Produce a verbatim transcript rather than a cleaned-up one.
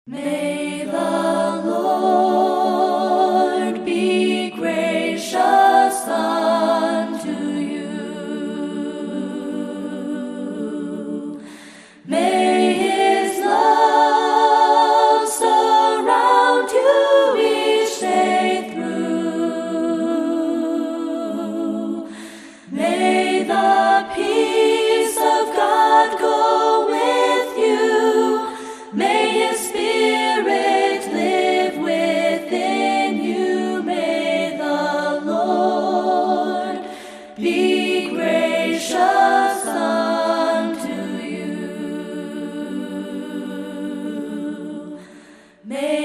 May the Lord be gracious unto you. May His love surround you each day through. May the peace of God go with you. May His Spirit live within you. May the Lord be gracious unto you. May